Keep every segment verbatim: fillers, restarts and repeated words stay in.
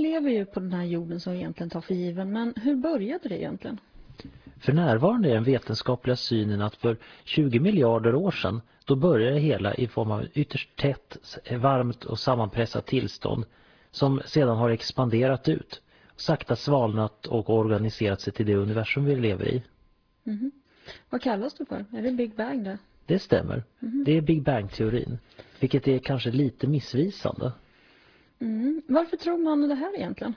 lever ju på den här jorden som vi egentligen tar för given, men hur började det egentligen? För närvarande är den vetenskapliga synen att för tjugo miljarder år sedan då började det hela i form av ytterst tätt, varmt och sammanpressat tillstånd som sedan har expanderat ut, sakta svalnat och organiserat sig till det universum vi lever i. Mm-hmm. Vad kallas det för? Är det Big Bang det? Det stämmer. Mm-hmm. Det är Big Bang-teorin, vilket är kanske lite missvisande. Mm. Varför tror man det här egentligen?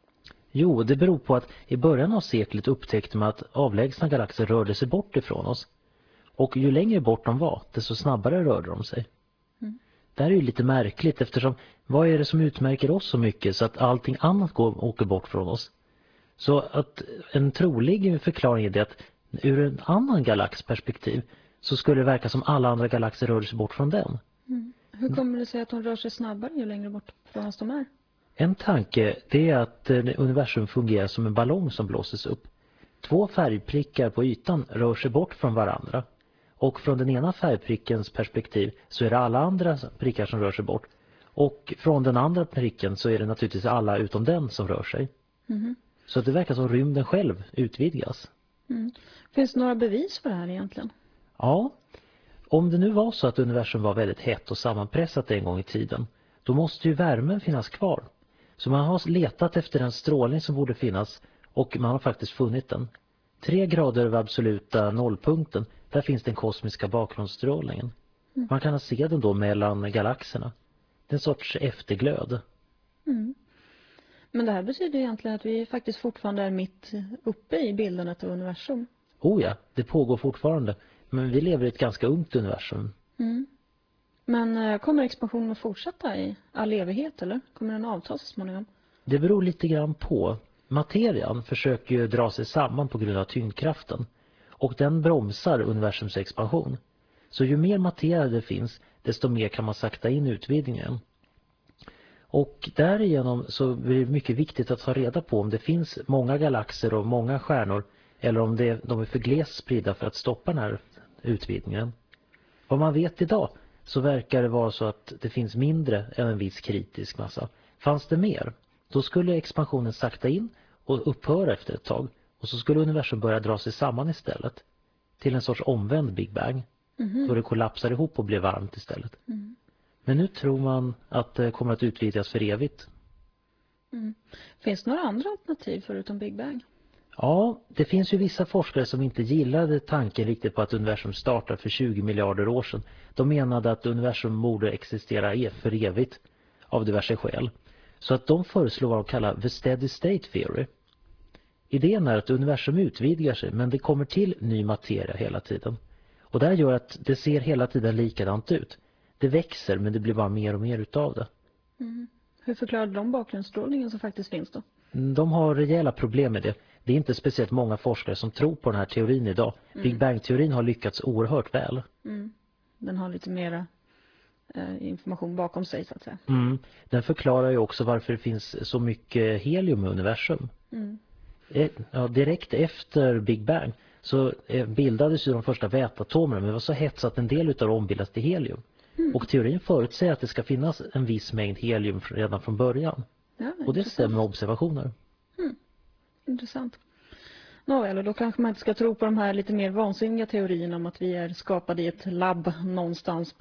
Jo, det beror på att i början av seklet upptäckte man att avlägsna galaxer rörde sig bort ifrån oss. Och ju längre bort de var, desto snabbare rörde de sig. Mm. Det här är ju lite märkligt eftersom vad är det som utmärker oss så mycket så att allting annat går, åker bort från oss? Så att en trolig förklaring är det att ur en annan galax perspektiv så skulle det verka som alla andra galaxer rör sig bort från den. Mm. Hur kommer det sig att de rör sig snabbare ju längre bort från oss de är? En tanke det är att universum fungerar som en ballong som blåses upp. Två färgprickar på ytan rör sig bort från varandra. Och från den ena färgprickens perspektiv så är det alla andra prickar som rör sig bort. Och från den andra pricken så är det naturligtvis alla utom den som rör sig. Mm. Så att det verkar som rymden själv utvidgas. Mm. Finns det några bevis för det här egentligen? Ja, om det nu var så att universum var väldigt hett och sammanpressat en gång i tiden, då måste ju värmen finnas kvar. Så man har letat efter den strålning som borde finnas och man har faktiskt funnit den. Tre grader över absoluta nollpunkten, där finns den kosmiska bakgrundsstrålningen. Mm. Man kan se den då mellan galaxerna. Det är en sorts efterglöd. Mm. Men det här betyder egentligen att vi faktiskt fortfarande är mitt uppe i bildandet av universum. Oh ja, det pågår fortfarande. Men vi lever i ett ganska ungt universum. Mm. Men äh, kommer expansionen att fortsätta i all evighet eller? Kommer den avta så småningom? Det beror lite grann på. Materian försöker ju dra sig samman på grund av tyngdkraften. Och den bromsar universums expansion. Så ju mer materia det finns, desto mer kan man sakta in utvidgningen. Och därigenom så blir det mycket viktigt att ta reda på om det finns många galaxer och många stjärnor eller om det, de är för glest spridda för att stoppa den här utvidgningen. Vad man vet idag så verkar det vara så att det finns mindre än en viss kritisk massa. Fanns det mer, då skulle expansionen sakta in och upphöra efter ett tag. Och så skulle universum börja dra sig samman istället till en sorts omvänd Big Bang. Mm-hmm. Då det kollapsar ihop och blir varmt istället. Mm. Men nu tror man att det kommer att utvidgas för evigt. Mm. Finns det några andra alternativ förutom Big Bang? Ja, det finns ju vissa forskare som inte gillade tanken riktigt på att universum startar för tjugo miljarder år sedan. De menade att universum borde existera för evigt av diverse skäl. Så att de föreslår vad de kallar the steady state theory. Idén är att universum utvidgar sig men det kommer till ny materia hela tiden. Och det här gör att det ser hela tiden likadant ut. Det växer men det blir bara mer och mer utav det. Mm. Hur förklarade de bakgrundsstrålningen som faktiskt finns då? De har rejäla problem med det. Det är inte speciellt många forskare som tror på den här teorin idag. Mm. Big Bang-teorin har lyckats oerhört väl. Mm. Den har lite mera eh, information bakom sig så att säga. Mm. Den förklarar ju också varför det finns så mycket helium i universum. Mm. Ja, direkt efter Big Bang så bildades ju de första väteatomerna men det var så hett så att en del utav dem ombildas till helium. Mm. Och teorin förutsäger att det ska finnas en viss mängd helium redan från början. Ja, och det stämmer med observationer. Mm. Intressant. Nåväl, då kanske man inte ska tro på de här lite mer vansinniga teorierna om att vi är skapade i ett labb någonstans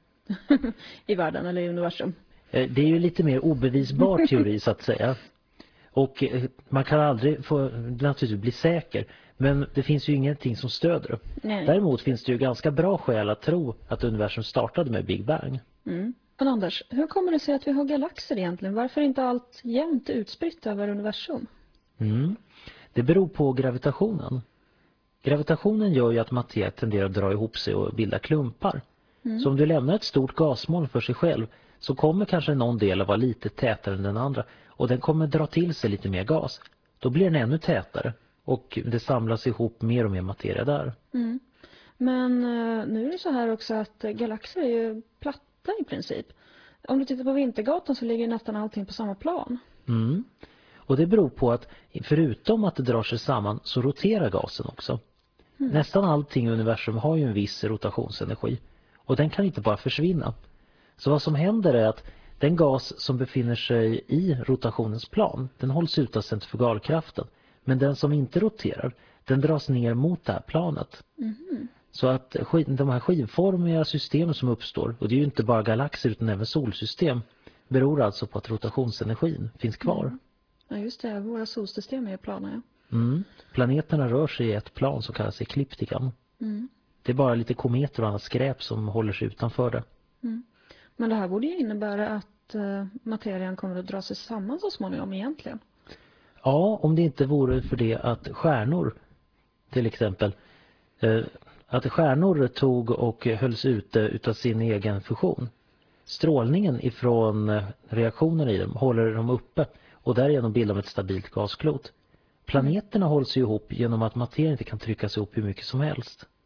i världen eller i universum. Det är ju lite mer obevisbar teori så att säga. Och man kan aldrig få naturligtvis bli säker. Men det finns ju ingenting som stöder det. Nej. Däremot finns det ju ganska bra skäl att tro att universum startade med Big Bang. Mm. Men Anders, hur kommer det sig att vi har galaxer egentligen? Varför är inte allt jämnt utspritt över universum? Mm. Det beror på gravitationen. Gravitationen gör ju att materia tenderar att dra ihop sig och bilda klumpar. Mm. Så om du lämnar ett stort gasmoln för sig själv så kommer kanske någon del att vara lite tätare än den andra. Och den kommer dra till sig lite mer gas. Då blir den ännu tätare. Och det samlas ihop mer och mer materia där. Mm. Men nu är det så här också att galaxer är ju platta i princip. Om du tittar på Vintergatan så ligger nästan allting på samma plan. Mm. Och det beror på att förutom att det drar sig samman så roterar gasen också. Mm. Nästan allting i universum har ju en viss rotationsenergi. Och den kan inte bara försvinna. Så vad som händer är att Den gas som befinner sig i rotationens plan, den hålls ute av centrifugalkraften. Men den som inte roterar, den dras ner mot det här planet. Mm. Så att de här skivformiga systemen som uppstår, och det är ju inte bara galaxer utan även solsystem, beror alltså på att rotationsenergin finns kvar. Mm. Ja just det, våra solsystem är plana, ja. Mm. Planeterna rör sig i ett plan som kallas ekliptikan. Mm. Det är bara lite kometer och annat skräp som håller sig utanför det. Mm. Men det här borde ju innebära att uh, materian kommer att dra sig samman så småningom egentligen. Ja, om det inte vore för det att stjärnor, till exempel, eh, att stjärnor tog och hölls ute utav sin egen fusion. Strålningen ifrån reaktionerna i dem håller dem uppe och därigenom bildar de ett stabilt gasklot. Planeterna hålls ihop genom att materien inte kan tryckas ihop hur mycket som helst.